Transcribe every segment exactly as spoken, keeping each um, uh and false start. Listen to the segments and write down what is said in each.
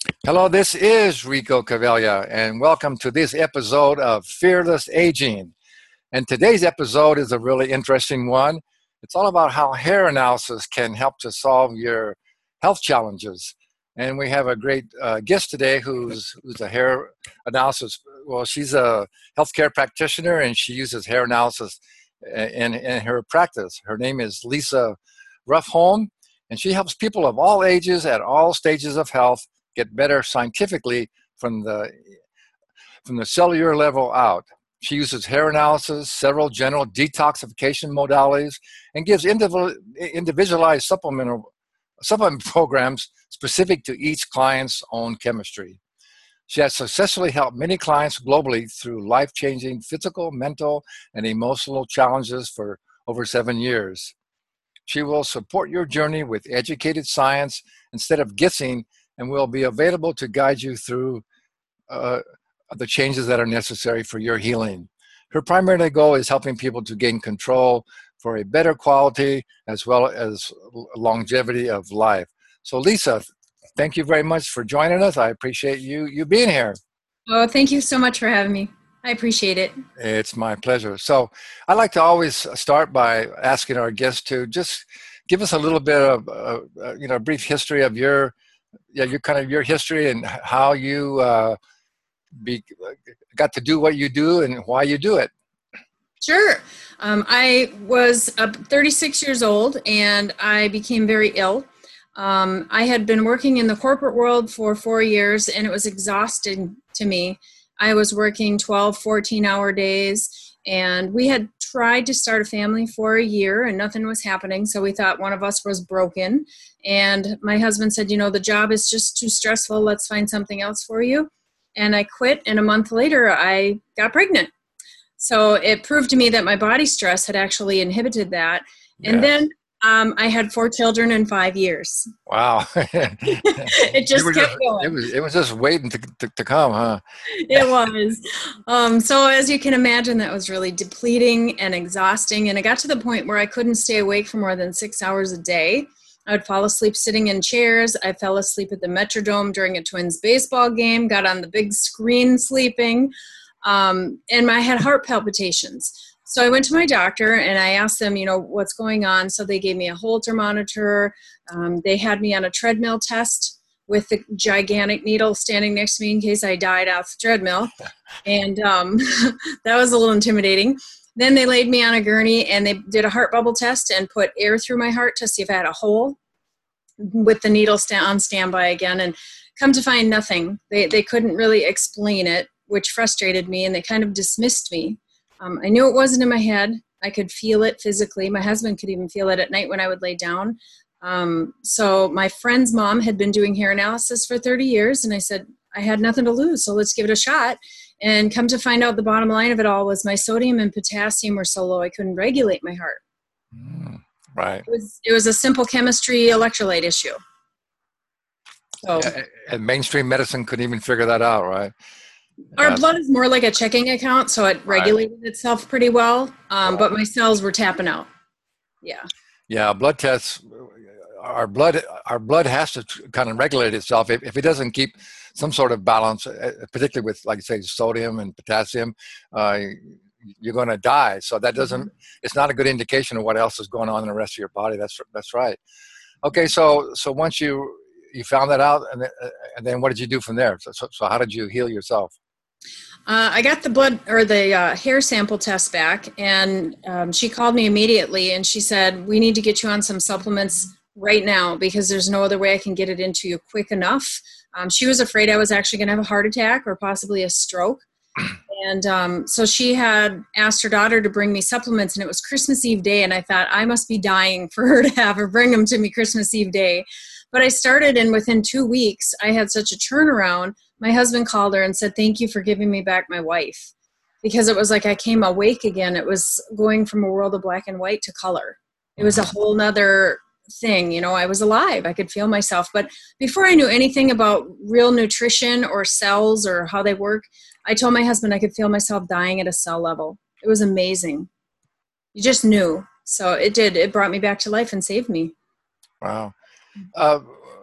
Hello, this is Rico Cavella, and welcome to this episode of Fearless Aging. And today's episode is a really interesting one. It's all about how hair analysis can help to solve your health challenges. And we have a great uh, guest today who's, who's a hair analysis. Well, she's a healthcare practitioner and she uses hair analysis in, in her practice. Her name is Lisa Ruffholm, and she helps people of all ages at all stages of health get better scientifically from the from the cellular level out. She uses hair analysis, several general detoxification modalities, and gives individualized supplemental supplement programs specific to each client's own chemistry. She has successfully helped many clients globally through life-changing physical, mental, and emotional challenges for over seven years. She will support your journey with educated science instead of guessing, and will be available to guide you through uh, the changes that are necessary for your healing. Her primary goal is helping people to gain control for a better quality as well as longevity of life. So Lisa, thank you very much for joining us. I appreciate you you being here. Oh, thank you so much for having me. I appreciate it. It's my pleasure. So I like to always start by asking our guests to just give us a little bit of, uh, uh, you know, a brief history of your yeah, your kind of your history and how you uh, be, got to do what you do and why you do it. Sure. Um, I was uh, thirty-six years old and I became very ill. Um, I had been working in the corporate world for four years and it was exhausting to me. I was working twelve, fourteen hour days, and we had tried to start a family for a year and nothing was happening. So we thought one of us was broken. And my husband said, you know, the job is just too stressful. Let's find something else for you. And I quit. And a month later, I got pregnant. So it proved to me that my body stress had actually inhibited that. Yes. And then um, I had four children in five years. Wow. It just kept just, going. It was, it was just waiting to, to, to come, huh? It was. Um, so as you can imagine, that was really depleting and exhausting. And it got to the point where I couldn't stay awake for more than six hours a day. I would fall asleep sitting in chairs. I fell asleep at the Metrodome during a Twins baseball game, got on the big screen sleeping, um, and I had heart palpitations. So I went to my doctor and I asked them, you know, what's going on? So they gave me a Holter monitor. Um, they had me on a treadmill test with the gigantic needle standing next to me in case I died off the treadmill. And um, that was a little intimidating. Then they laid me on a gurney and they did a heart bubble test and put air through my heart to see if I had a hole with the needle sta- on standby again. And come to find nothing. They, they couldn't really explain it, which frustrated me, and they kind of dismissed me. Um, I knew it wasn't in my head. I could feel it physically. My husband could even feel it at night when I would lay down. Um, so my friend's mom had been doing hair analysis for thirty years, and I said, I had nothing to lose, so let's give it a shot. And come to find out, the bottom line of it all was my sodium and potassium were so low I couldn't regulate my heart. Mm, right. It was, it was a simple chemistry electrolyte issue. So, yeah, and mainstream medicine couldn't even figure that out, right? Our uh, blood is more like a checking account, so it regulated right. itself pretty well, um, right. but my cells were tapping out. Yeah. Yeah, blood tests, our blood our blood has to kind of regulate itself. If, if it doesn't keep some sort of balance, particularly with, like I say, sodium and potassium, uh, you're going to die. So that doesn't, mm-hmm. it's not a good indication of what else is going on in the rest of your body. That's that's right. Okay, so so once you you found that out, and then, and then what did you do from there? So, so, so how did you heal yourself? Uh, I got the blood or the uh, hair sample test back, and um, she called me immediately and she said, we need to get you on some supplements right now because there's no other way I can get it into you quick enough. Um, she was afraid I was actually going to have a heart attack or possibly a stroke. And um, so she had asked her daughter to bring me supplements, and it was Christmas Eve day, and I thought I must be dying for her to have her bring them to me Christmas Eve day. But I started, and within two weeks, I had such a turnaround. My husband called her and said, thank you for giving me back my wife. Because it was like I came awake again. It was going from a world of black and white to color. It was a whole nother thing. You know, I was alive. I could feel myself. But before I knew anything about real nutrition or cells or how they work, I told my husband I could feel myself dying at a cell level. It was amazing. You just knew. So it did. It brought me back to life and saved me. Wow. Uh,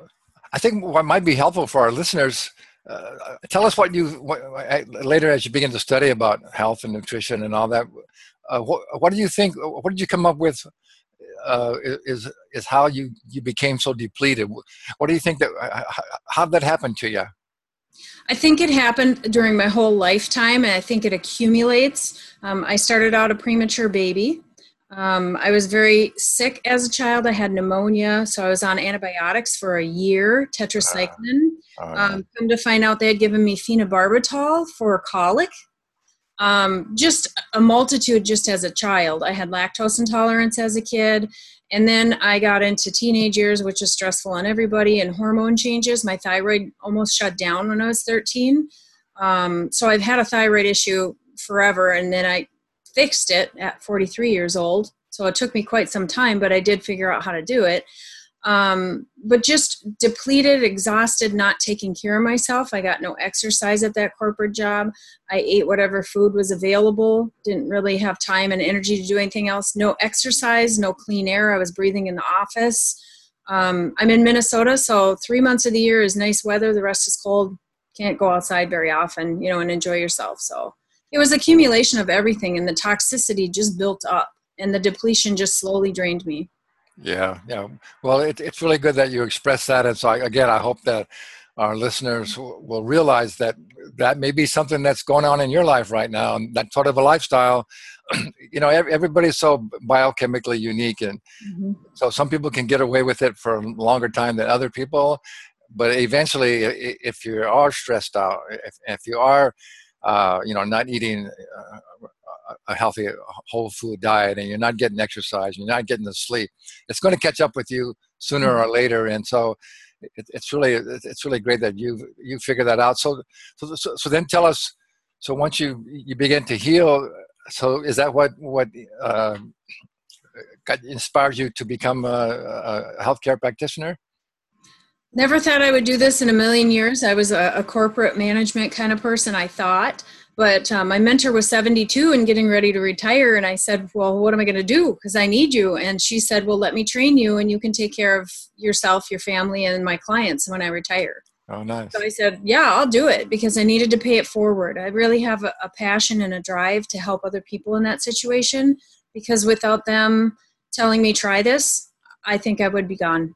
I think what might be helpful for our listeners, uh, tell us what you, what, later as you begin to study about health and nutrition and all that, uh, what, what do you think, what did you come up with uh, is is how you, you became so depleted? What do you think that, how did that happen to you? I think it happened during my whole lifetime, and I think it accumulates. Um, I started out a premature baby. Um, I was very sick as a child. I had pneumonia, so I was on antibiotics for a year, tetracycline. Uh, oh, yeah. um, come to find out, they had given me phenobarbital for colic. Um, just a multitude just as a child. I had lactose intolerance as a kid. And then I got into teenage years, which is stressful on everybody, and hormone changes. My thyroid almost shut down when I was thirteen. Um, so I've had a thyroid issue forever, and then I fixed it at forty-three years old. So it took me quite some time, but I did figure out how to do it. Um, but just depleted, exhausted, not taking care of myself. I got no exercise at that corporate job. I ate whatever food was available. Didn't really have time and energy to do anything else. No exercise, no clean air. I was breathing in the office. Um, I'm in Minnesota, so three months of the year is nice weather. The rest is cold. Can't go outside very often, you know, and enjoy yourself. So it was accumulation of everything, and the toxicity just built up, and the depletion just slowly drained me. Yeah, yeah. Well, it, it's really good that you express that. And so, I, again, I hope that our listeners w- will realize that that may be something that's going on in your life right now, and that sort of a lifestyle. You know, every, everybody's so biochemically unique, and mm-hmm. so some people can get away with it for a longer time than other people. But eventually, if you are stressed out, if, if you are, uh, you know, not eating uh, a healthy whole food diet, and you're not getting exercise, you're not getting the sleep, it's going to catch up with you sooner or later. And so it, it's really it's really great that you you figure that out. So so so, so then tell us, so once you you begin to heal, so is that what what uh, got inspired you to become a, a healthcare practitioner? Never thought I would do this in a million years. I was a, a corporate management kind of person, I thought. But um, my mentor was seventy-two and getting ready to retire. And I said, well, what am I going to do? Because I need you. And she said, well, let me train you, and you can take care of yourself, your family, and my clients when I retire. Oh, nice. So I said, yeah, I'll do it, because I needed to pay it forward. I really have a, a passion and a drive to help other people in that situation, because without them telling me, try this, I think I would be gone.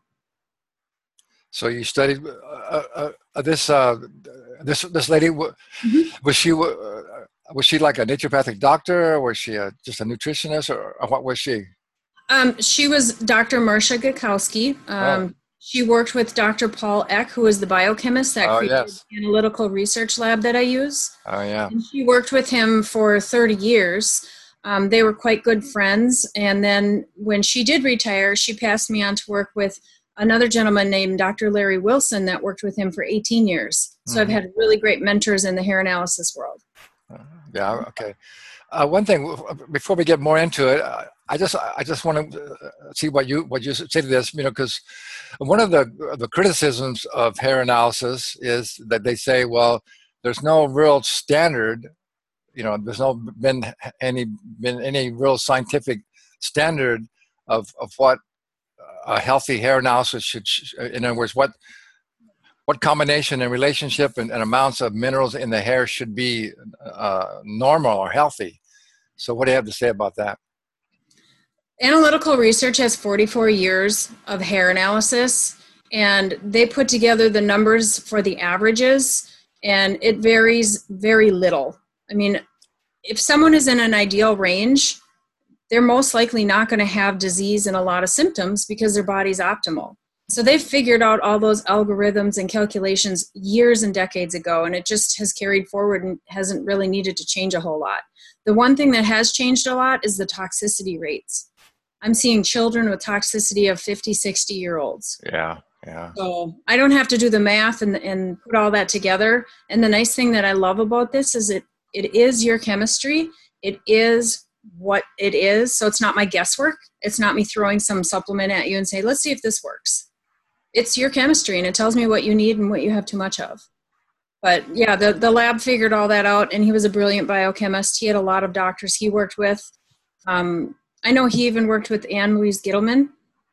So you studied uh, uh, this uh, this this lady. Mm-hmm. Was she uh, was she like a naturopathic doctor, or was she a, just a nutritionist, or, or what was she? Um, she was Doctor Marcia Gakowski. Um, oh. She worked with Doctor Paul Eck, who was the biochemist that oh, created yes. the analytical research lab that I use. Oh yeah. And she worked with him for thirty years. Um, they were quite good friends. And then when she did retire, she passed me on to work with another gentleman named Doctor Larry Wilson that worked with him for eighteen years. So mm-hmm. I've had really great mentors in the hair analysis world. Uh, yeah, okay. Uh, one thing, before we get more into it, I just I just want to see what you what you say to this, you know, because one of the the criticisms of hair analysis is that they say, well, there's no real standard, you know, there's no been any been any real scientific standard of of what a healthy hair analysis should, in other words, what what combination and relationship and, and amounts of minerals in the hair should be uh, normal or healthy. So what do you have to say about that? Analytical research has forty-four years of hair analysis, and they put together the numbers for the averages, and it varies very little. I mean, if someone is in an ideal range, they're most likely not going to have disease and a lot of symptoms because their body's optimal. So they've figured out all those algorithms and calculations years and decades ago, and it just has carried forward and hasn't really needed to change a whole lot. The one thing that has changed a lot is the toxicity rates. I'm seeing children with toxicity of fifty, sixty year olds. Yeah, yeah. So I don't have to do the math and, and put all that together. And the nice thing that I love about this is it it is your chemistry. It is what it is. So it's not my guesswork. It's not me throwing some supplement at you and say, let's see if this works. It's your chemistry, and it tells me what you need and what you have too much of. But yeah, the, the lab figured all that out, and he was a brilliant biochemist. He had a lot of doctors he worked with. Um, I know he even worked with Anne Louise Gittleman.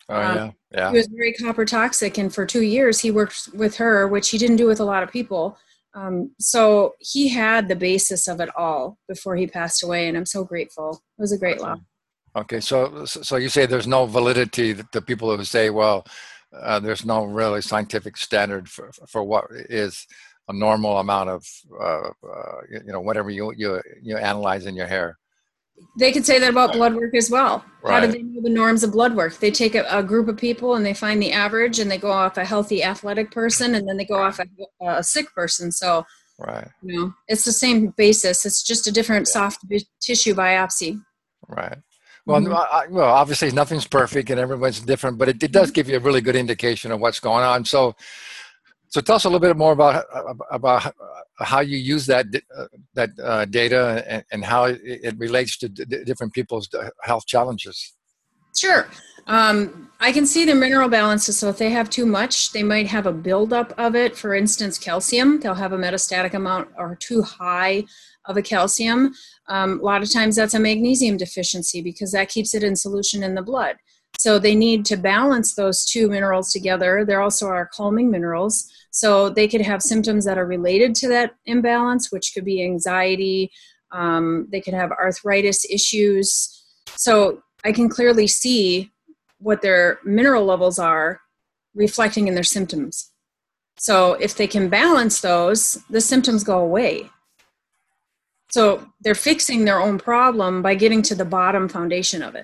Oh, Um, yeah. Yeah. he was very copper toxic, and for two years he worked with her, which he didn't do with a lot of people. Um, so he had the basis of it all before he passed away, and I'm so grateful. It was a great Okay. loss. Okay. So, so you say there's no validity to people who say, well, uh, there's no really scientific standard for, for what is a normal amount of, uh, uh, you know, whatever you, you, you analyze in your hair. They could say that about blood work as well. How do Right. they know the norms of blood work? They take a, a group of people and they find the average, and they go off a healthy athletic person, and then they go off a, a sick person. So, Right. you know, it's the same basis. It's just a different Yeah. soft bi- tissue biopsy. Right. Well, Mm-hmm. I, well, obviously nothing's perfect and everyone's different, but it, it does give you a really good indication of what's going on. So, so tell us a little bit more about about how you use that uh, that uh, data and, and how it, it relates to d- different people's health challenges. Sure. Um, I can see their mineral balances. So if they have too much, they might have a buildup of it. For instance, calcium, they'll have a metastatic amount or too high of a calcium. Um, a lot of times that's a magnesium deficiency because that keeps it in solution in the blood. So they need to balance those two minerals together. There also are calming minerals. So they could have symptoms that are related to that imbalance, which could be anxiety. Um, they could have arthritis issues. So I can clearly see what their mineral levels are reflecting in their symptoms. So if they can balance those, the symptoms go away. So they're fixing their own problem by getting to the bottom foundation of it.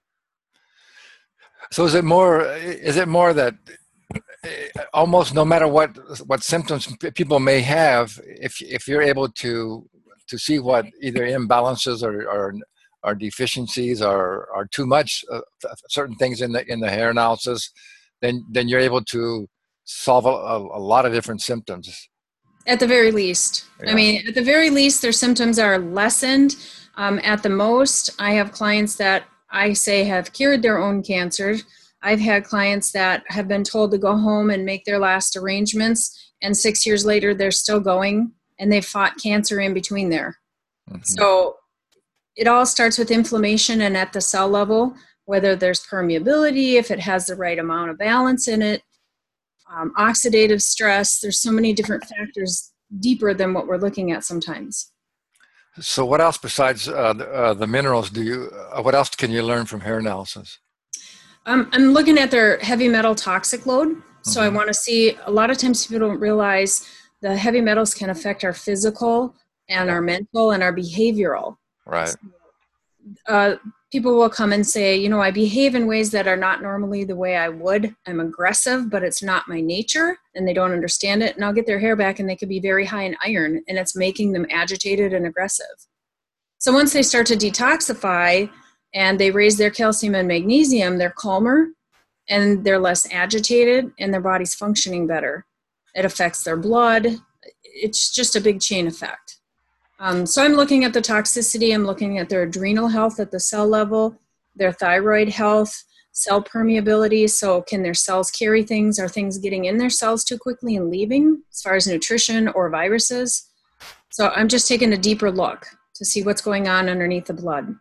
So is it more? Is it more that almost no matter what what symptoms people may have, if if you're able to to see what either imbalances or or, or deficiencies or are too much uh, certain things in the in the hair analysis, then then you're able to solve a, a, a lot of different symptoms. At the very least. Yeah. I mean, at the very least, their symptoms are lessened. Um, at the most, I have clients that I say have cured their own cancer. I've had clients that have been told to go home and make their last arrangements, and six years later, they're still going, and they've fought cancer in between there. Mm-hmm. So it all starts with inflammation and at the cell level, whether there's permeability, if it has the right amount of balance in it, um, oxidative stress. There's so many different factors deeper than what we're looking at sometimes. So what else besides uh, the, uh, the minerals do you, uh, what else can you learn from hair analysis? Um, I'm looking at their heavy metal toxic load. So mm-hmm. I want to see, a lot of times people don't realize the heavy metals can affect our physical and yeah. our mental and our behavioral. Right. So, uh, people will come and say, you know, I behave in ways that are not normally the way I would. I'm aggressive, but it's not my nature, and they don't understand it. And I'll get their hair back and they could be very high in iron, and it's making them agitated and aggressive. So once they start to detoxify and they raise their calcium and magnesium, they're calmer and they're less agitated and their body's functioning better. It affects their blood. It's just a big chain effect. Um, so I'm looking at the toxicity. I'm looking at their adrenal health at the cell level, their thyroid health, cell permeability. So can their cells carry things? Are things getting in their cells too quickly and leaving as far as nutrition or viruses? So I'm just taking a deeper look to see what's going on underneath the blood.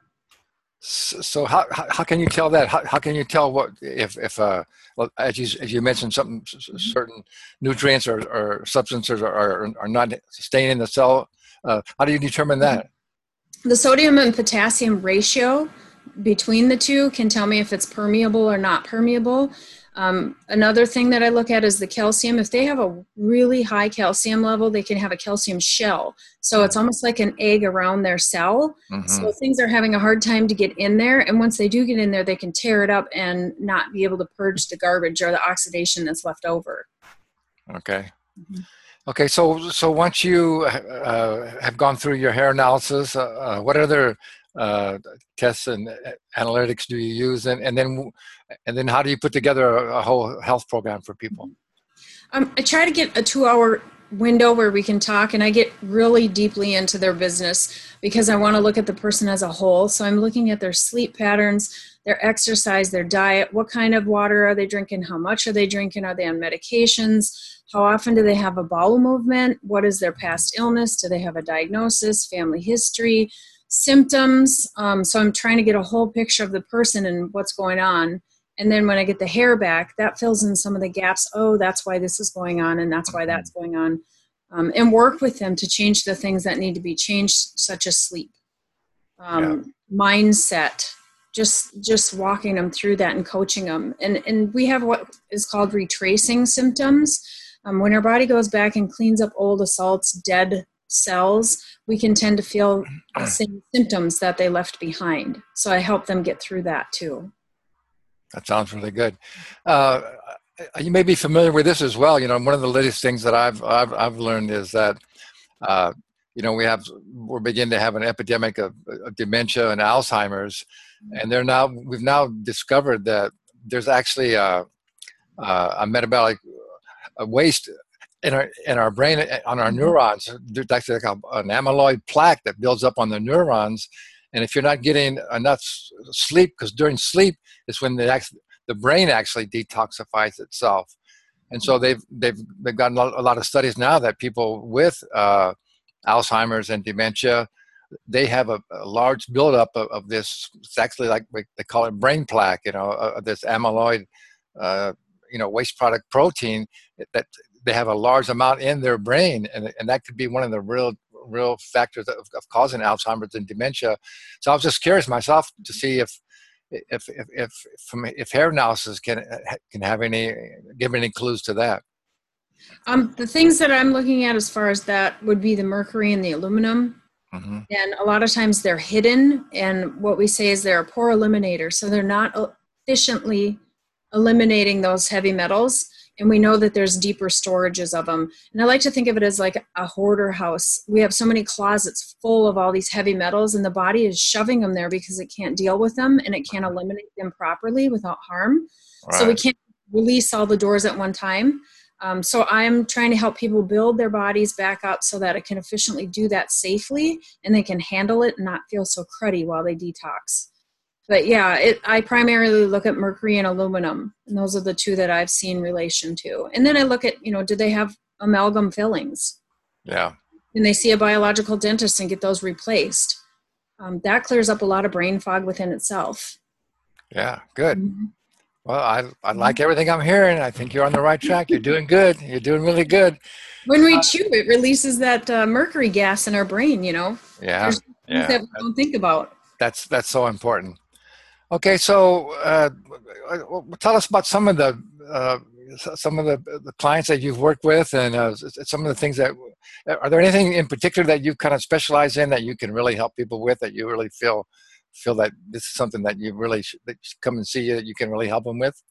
So how how can you tell that? How, how can you tell what if if uh well, as you as you mentioned, something certain nutrients or, or substances are, are are not staying in the cell? Uh, how do you determine that? The sodium and potassium ratio between the two can tell me if it's permeable or not permeable. Um, another thing that I look at is the calcium. If they have a really high calcium level, they can have a calcium shell. So it's almost like an egg around their cell. Mm-hmm. So things are having a hard time to get in there. And once they do get in there, they can tear it up and not be able to purge the garbage or the oxidation that's left over. Okay. Mm-hmm. Okay, so so once you uh, have gone through your hair analysis, uh, uh, what other uh, tests and analytics do you use, and, and then and then how do you put together a, a whole health program for people? Um, I try to get a two-hour window where we can talk, and I get really deeply into their business because I want to look at the person as a whole. So I'm looking at their sleep patterns, their exercise, their diet, what kind of water are they drinking, how much are they drinking, are they on medications, how often do they have a bowel movement, what is their past illness, do they have a diagnosis, family history, symptoms. Um, so I'm trying to get a whole picture of the person and what's going on And then when I get the hair back, that fills in some of the gaps. Oh, that's why this is going on, and that's why that's going on. Um, and work with them to change the things that need to be changed, such as sleep, um, yeah. mindset, just just walking them through that and coaching them. And, and we have what is called retracing symptoms. Um, when our body goes back and cleans up old assaults, dead cells, we can tend to feel the same symptoms that they left behind. So I help them get through that too. That sounds really good. Uh, you may be familiar with this as well. You know, one of the latest things that I've I've, I've learned is that, uh, you know, we have we're beginning to have an epidemic of, of dementia and Alzheimer's, and they're now we've now discovered that there's actually a, a, a metabolic a waste in our in our brain on our neurons. There's actually like a, an amyloid plaque that builds up on the neurons. And if you're not getting enough sleep, because during sleep is when the actually, the brain actually detoxifies itself, and so they've they've they've gotten a lot of studies now that people with uh, Alzheimer's and dementia, they have a, a large buildup of, of this. It's actually like they call it brain plaque, you know, uh, this amyloid, uh, you know, waste product protein that they have a large amount in their brain, and and that could be one of the real. real factors of, of causing Alzheimer's and dementia. So I was just curious myself to see if if if if from if hair analysis can can have any give any clues to that. Um, the things that I'm looking at as far as that would be the mercury and the aluminum. Mm-hmm. And a lot of times they're hidden, and what we say is they're a poor eliminator. So they're not efficiently eliminating those heavy metals. And we know that there's deeper storages of them. And I like to think of it as like a hoarder house. We have so many closets full of all these heavy metals, and the body is shoving them there because it can't deal with them and it can't eliminate them properly without harm. Right. So we can't release all the doors at one time. Um, so I'm trying to help people build their bodies back up so that it can efficiently do that safely, and they can handle it and not feel so cruddy while they detox. But yeah, it, I primarily look at mercury and aluminum, and those are the two that I've seen relation to. And then I look at, you know, do they have amalgam fillings? Yeah. And they see a biological dentist and get those replaced. Um, that clears up a lot of brain fog within itself. Yeah, good. Mm-hmm. Well, I I like everything I'm hearing. I think you're on the right track. You're doing good. You're doing really good. When we uh, chew, it releases that uh, mercury gas in our brain, you know. Yeah. There's things yeah. that we don't think about. That's that's so important. Okay, so uh, tell us about some of the uh, some of the, the clients that you've worked with, and uh, some of the things that. Are there anything in particular that you kind of specialize in that you can really help people with? That you really feel feel that this is something that you really should, that should come and see you that you can really help them with?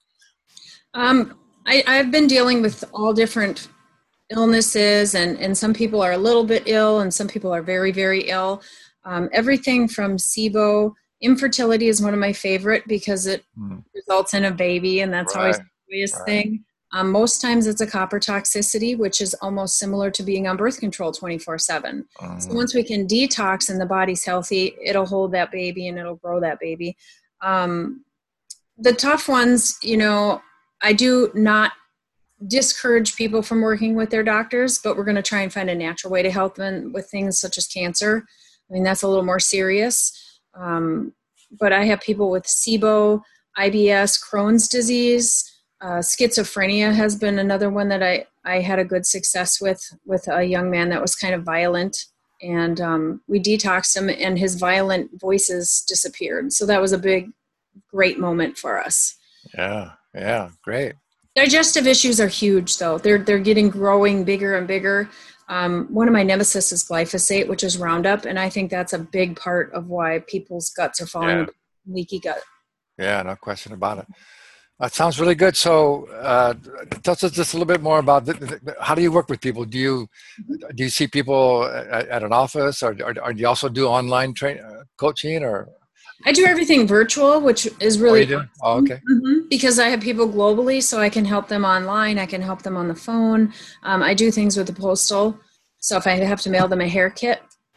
Um, I, I've been dealing with all different illnesses, and and some people are a little bit ill, and some people are very very ill. Um, everything from S I B O. Infertility is one of my favorite because it mm. results in a baby, and that's right. always the biggest right. thing. Um, most times it's a copper toxicity, which is almost similar to being on birth control twenty-four seven. Mm. So once we can detox and the body's healthy, it'll hold that baby and it'll grow that baby. Um, the tough ones, you know, I do not discourage people from working with their doctors, but we're going to try and find a natural way to help them with things such as cancer. I mean, that's a little more serious. Um, but I have people with S I B O, I B S, Crohn's disease, uh, schizophrenia has been another one that I, I had a good success with, with a young man that was kind of violent, and um, we detoxed him and his violent voices disappeared. So that was a big, great moment for us. Yeah. Yeah. Great. Digestive issues are huge though. They're, they're getting growing bigger and bigger. Um, one of my nemesis is glyphosate, which is Roundup, and I think that's a big part of why people's guts are falling yeah. apart, leaky gut. Yeah, no question about it. That sounds really good. So, uh, tell us just a little bit more about the, the, how do you work with people? Do you do you see people at, at an office, or, or, or do you also do online train uh, coaching, or? I do everything virtual, which is really oh, you do? Oh, okay. Mm-hmm. Because I have people globally, so I can help them online. I can help them on the phone. Um, I do things with the postal. So if I have to mail them a hair kit.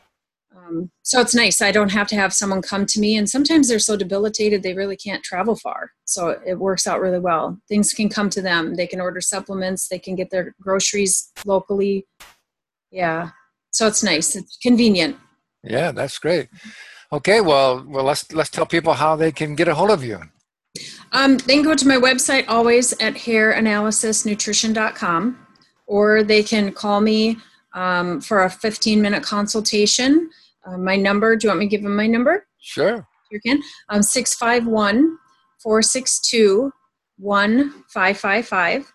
Um, so it's nice. I don't have to have someone come to me. And sometimes they're so debilitated, they really can't travel far. So it works out really well. Things can come to them. They can order supplements. They can get their groceries locally. Yeah. So it's nice. It's convenient. Yeah, that's great. Okay, well, well, let's let's tell people how they can get a hold of you. Um, they can go to my website always at hair analysis nutrition dot com, or they can call me um, for a fifteen minute consultation. Uh, my number, do you want me to give them my number? Sure. You can. Um, six five one, four six two, one five five five.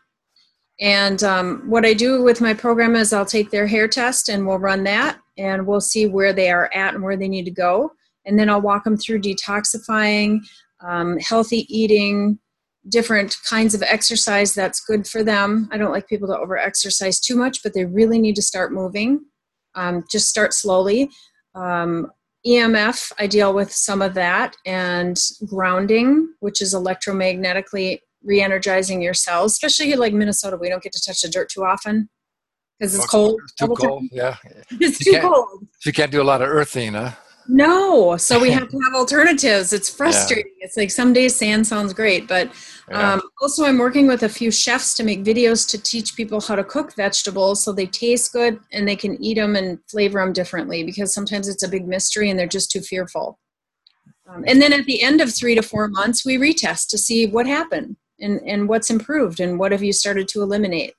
And um, what I do with my program is I'll take their hair test and we'll run that and we'll see where they are at and where they need to go. And then I'll walk them through detoxifying, um, healthy eating, different kinds of exercise that's good for them. I don't like people to over-exercise too much, but they really need to start moving. Um, just start slowly. Um, E M F, I deal with some of that, and grounding, which is electromagnetically re-energizing your cells, especially like Minnesota. We don't get to touch the dirt too often because it's cold. It's too cold, yeah. It's you too cold. So you can't do a lot of earthing, huh? No, so we have to have alternatives. It's frustrating. Yeah. It's like some days sand sounds great, but yeah. um, also I'm working with a few chefs to make videos to teach people how to cook vegetables so they taste good and they can eat them and flavor them differently, because sometimes it's a big mystery and they're just too fearful. Um, and then at the end of three to four months, we retest to see what happened and, and what's improved and what have you started to eliminate.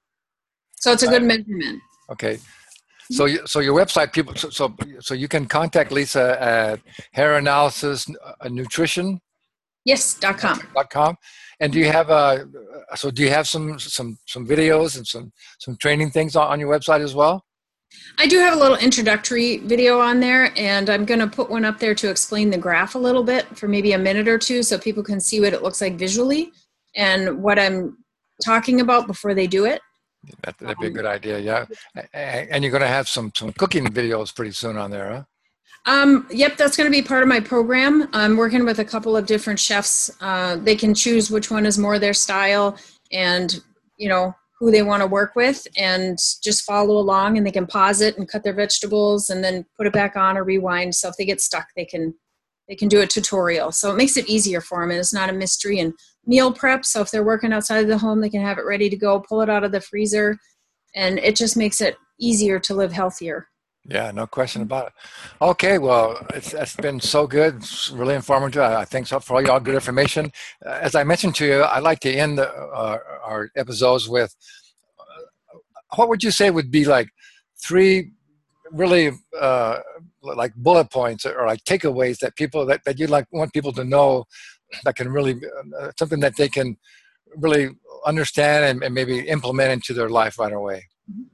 So it's a good measurement. Okay. So, you, so your website, people, so, so, so you can contact Lisa at Hair Analysis Nutrition. Yes, dot com. Dot com. And do you have uh so do you have some some some videos and some some training things on, on your website as well? I do have a little introductory video on there, and I'm going to put one up there to explain the graph a little bit for maybe a minute or two so people can see what it looks like visually and what I'm talking about before they do it. That, that'd be a good idea, yeah. And you're going to have some some cooking videos pretty soon on there, huh? Um, yep, that's going to be part of my program. I'm working with a couple of different chefs. Uh, they can choose which one is more their style and, you know, who they want to work with, and just follow along, and they can pause it and cut their vegetables and then put it back on or rewind. So if they get stuck, they can they can do a tutorial. So it makes it easier for them, and it's not a mystery. And meal prep, so if they're working outside of the home, they can have it ready to go, pull it out of the freezer, and it just makes it easier to live healthier. Yeah, no question about it. Okay, well, it's, it's been so good. It's really informative. I thanks for all y'all good information. Uh, as I mentioned to you, I like to end the, uh, our episodes with, uh, what would you say would be like three really uh, like bullet points or like takeaways that people that, that you'd like want people to know that can really uh, something that they can really understand and, and maybe implement into their life right away?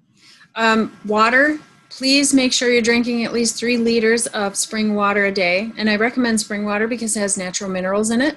Um, water. Please make sure you're drinking at least three liters of spring water a day. And I recommend spring water because it has natural minerals in it.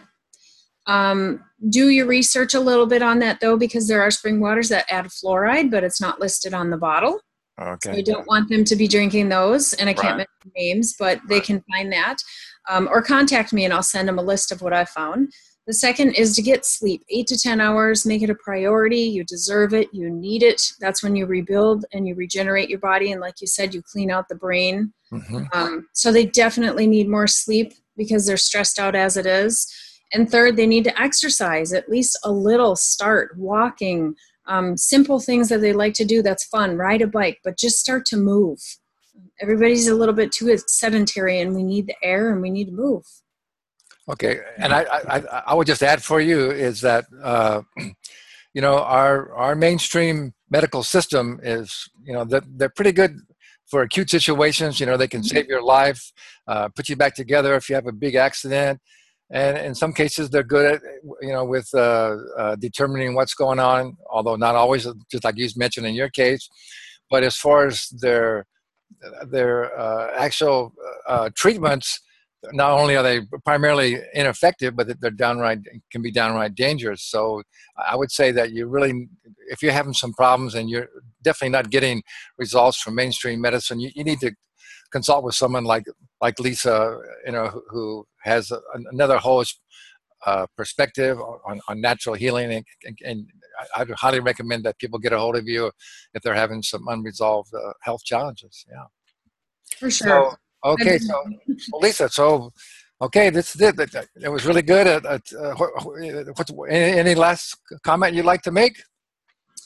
Um, do your research a little bit on that, though, because there are spring waters that add fluoride, but it's not listed on the bottle. Okay. So I don't want them to be drinking those. And I can't Right. mention names, but they Right. can find that. Um, or contact me and I'll send them a list of what I found. The second is to get sleep, eight to ten hours, make it a priority. You deserve it. You need it. That's when you rebuild and you regenerate your body. And like you said, you clean out the brain. Mm-hmm. Um, so they definitely need more sleep because they're stressed out as it is. And third, they need to exercise, at least a little, start walking, um, simple things that they like to do. That's fun. Ride a bike, but just start to move. Everybody's a little bit too sedentary, and we need the air and we need to move. Okay, and I, I, I would just add for you is that, uh, you know, our our mainstream medical system is, you know, they're, they're pretty good for acute situations. You know, they can save your life, uh, put you back together if you have a big accident. And in some cases, they're good at, you know, with uh, uh, determining what's going on, although not always, just like you mentioned in your case. But as far as their, their uh, actual uh, treatments, not only are they primarily ineffective, but they're downright can be downright dangerous. So I would say that you really, if you're having some problems and you're definitely not getting results from mainstream medicine, you, you need to consult with someone like like Lisa, you know, who, who has a, another whole uh, perspective on, on natural healing. And, and, and I would highly recommend that people get a hold of you if they're having some unresolved uh, health challenges. Yeah, for sure. So, okay, so, so Lisa, so okay, this did it. It was really good. Uh, uh, what, what, any, any last comment you'd like to make?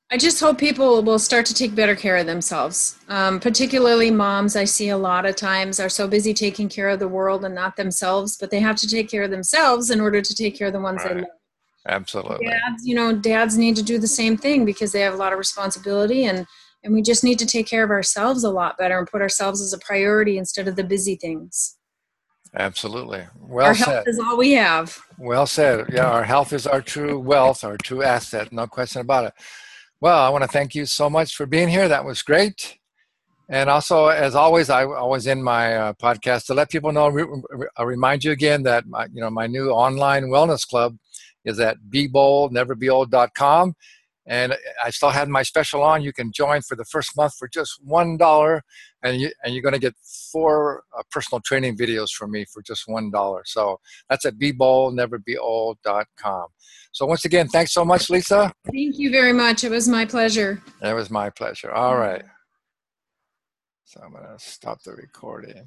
I just hope people will start to take better care of themselves. Um, particularly moms, I see a lot of times are so busy taking care of the world and not themselves, but they have to take care of themselves in order to take care of the ones they Right. love. Absolutely. Dads, you know, dads need to do the same thing because they have a lot of responsibility, and and we just need to take care of ourselves a lot better and put ourselves as a priority instead of the busy things. Absolutely. Well Our health said. is all we have. Well said. Yeah, our health is our true wealth, our true asset. No question about it. Well, I want to thank you so much for being here. That was great. And also, as always, I always end my uh, podcast to let people know. Re- re- I'll remind you again that my, you know, my new online wellness club is at be bold never be old dot com, and I still have my special on. You can join for the first month for just one dollar, and you and you're going to get four uh, personal training videos from me for just one dollar. So that's at be bold never be old dot com. So once again, thanks so much, Lisa. Thank you very much. It was my pleasure. It was my pleasure. All right. So I'm going to stop the recording.